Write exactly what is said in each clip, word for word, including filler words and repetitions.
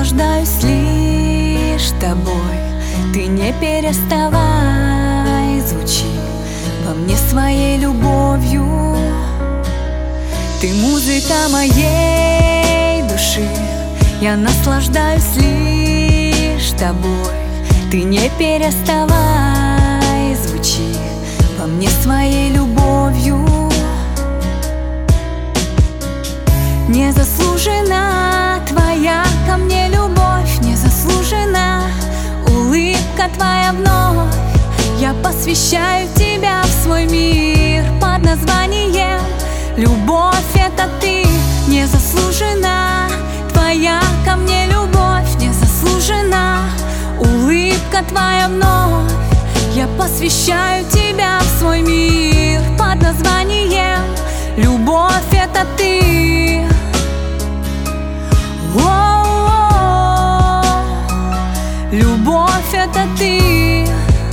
наслаждаюсь лишь тобой. Ты не переставай, звучи во мне своей любовью. Ты музыка моей души, я наслаждаюсь лишь тобой. Ты не переставай, звучи во мне своей любовью. Незаслужена твоя ко мне любовь, незаслужена улыбка твоя вновь. Я посвящаю тебя в свой мир под названием любовь. Это ты, незаслужена твоя ко мне любовь, незаслужена улыбка твоя вновь. Я посвящаю тебя в свой мир под названием любовь. Это ты. О-о-о, любовь — это ты.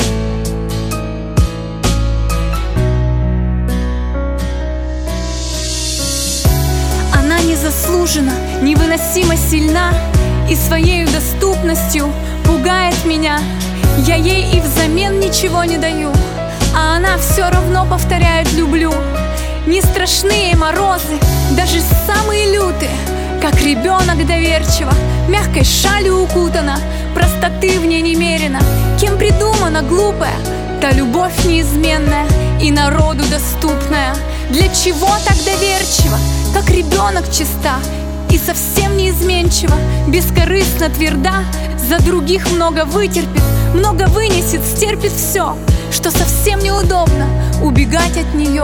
Она незаслуженно, невыносимо сильна и своей доступностью пугает меня. Я ей и взамен ничего не даю, а она все равно повторяет «люблю». Не страшные морозы, даже самые лютые, как ребенок доверчиво, мягкой шалью укутана, простоты в ней немерено. Кем придумана глупая, та любовь неизменная и народу доступная. Для чего так доверчиво, как ребенок чиста и совсем неизменчива, бескорыстно тверда, за других много вытерпит, много вынесет, стерпит все, что совсем неудобно убегать от нее.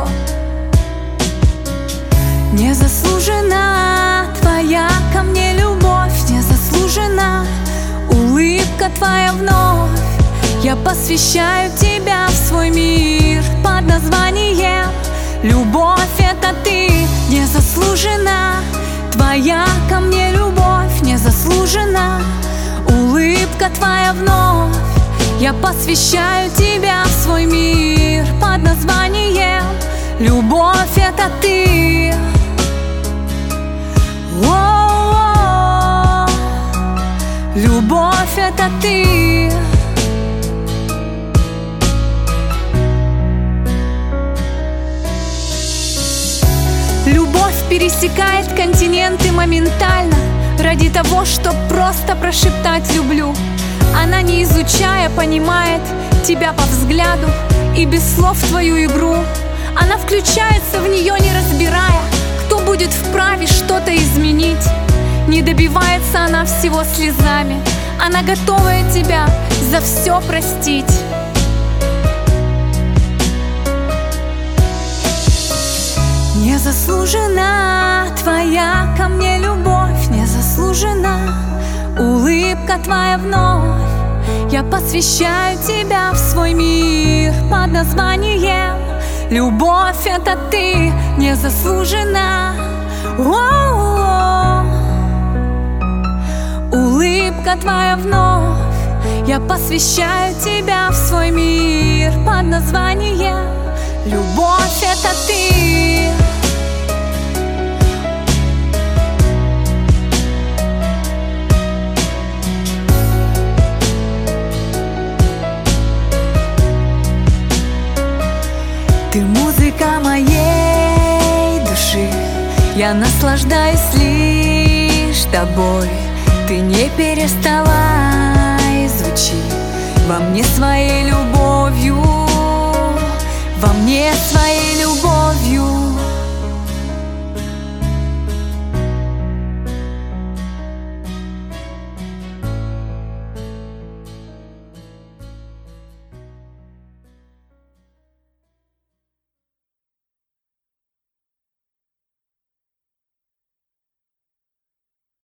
Незаслужена твоя ко мне любовь, незаслужена улыбка твоя вновь. Я посвящаю тебя в свой мир под названием любовь. Это ты, незаслужена твоя ко мне любовь, незаслужена улыбка твоя вновь. Я посвящаю тебя в свой мир под названием любовь. Это ты. О-о-о, любовь — это ты. Любовь пересекает континенты моментально ради того, чтоб просто прошептать «люблю». Она, не изучая, понимает тебя по взгляду и без слов твою игру. Она включается в нее, не разбирая, кто будет вправе что-то изменить. Не добивается она всего слезами, она готовая тебя за все простить. Незаслужена твоя ко мне любовь, незаслужена улыбка твоя вновь. Я посвящаю тебя в свой мир под названием любовь. Это ты, незаслужена. О-о-о, улыбка твоя вновь. Я посвящаю тебя в свой мир под названием любовь. Это ты. Ты музыка моей души, я наслаждаюсь лишь тобой. Ты не переставай, звучи во мне своей любовью, во мне своей